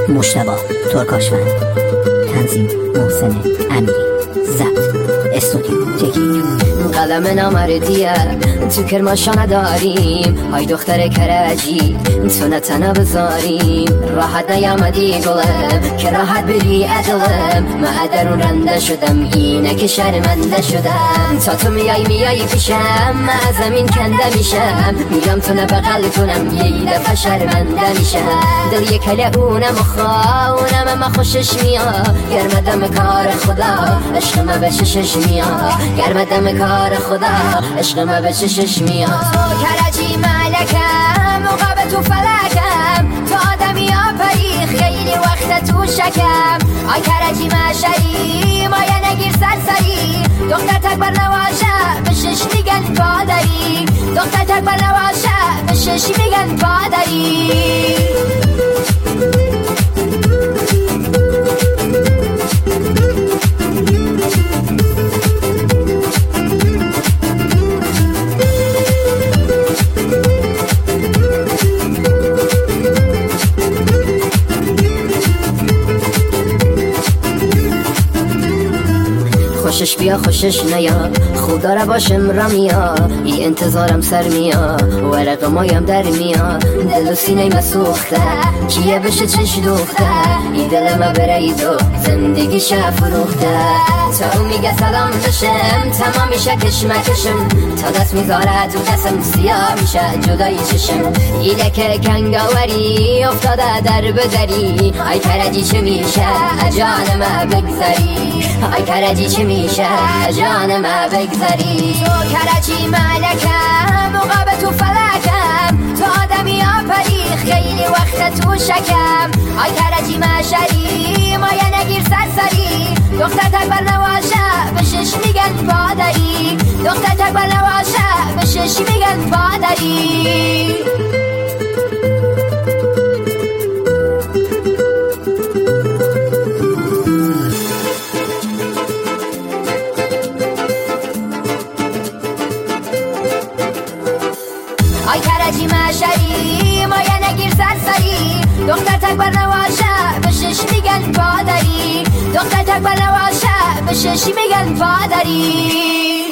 مجتبی ترکاشفند، تنظیم محسن امیری، ضبط استودیو تکنیک. قلم نامردیه تو کرماشا نداریم، های دختر کرجی تو نتنه بذاریم. راحت نیامدی گلم که راحت بری ادلم، من درون رنده شدم اینه که شرمنده شدم. تا تو میای پیشم من از زمین کنده میشم، میگم تو نبغل کنم یه دفعه شرمنده میشم. دل یک کله اونم اونم اما خوشش میاد، گرمدم کار خدا عشق من به چشش میاد، گرمدم کار خدا عشق من به چشش میاد. تو کرجی ملکم مقابل تو فلکم، تو آدمی ها پریخ خیلی وقت تو شکم. آی کرجی مشری مایه نگیر سرسری، دختر تکبر نواشه به شش میگن پادری، دختر تکبر نواشه به شش میگن پادری. خوشش بیا خوشش نیا، خوب داره باشم رمیا، ای انتظارم سر میا، ورق مایم در میا. دل و سینه مسوخته کیه بشه چش دوخته، ای دل ما بره ای دو زندگی شه فروخته. تا میگه سلام بشم تمام میشه کشم، تا دست میذاره تو دستم سیاه میشه جدای چشم. ایده که کنگاوری افتاده در بدری، آی کرجی چه میشه جان ما بگذری، آی کرجی چه میشه جان ما بگذری. تو کرجی ملکم مقابل تو فلکم، تو آدمی ها پریخ خیلی وقت تو شکم. آی کرجی مشری مایه نگیر سرسری، دختر تکبر نواشه به شش میگن پادری، دختر تکبر نواشه به شش میگن پادری. آی کرجی مشری مایه نگیر سرسری، دختر تکبر نواشه به شش میگن پادری، دختر تکبر نواشه به شش میگن پادری.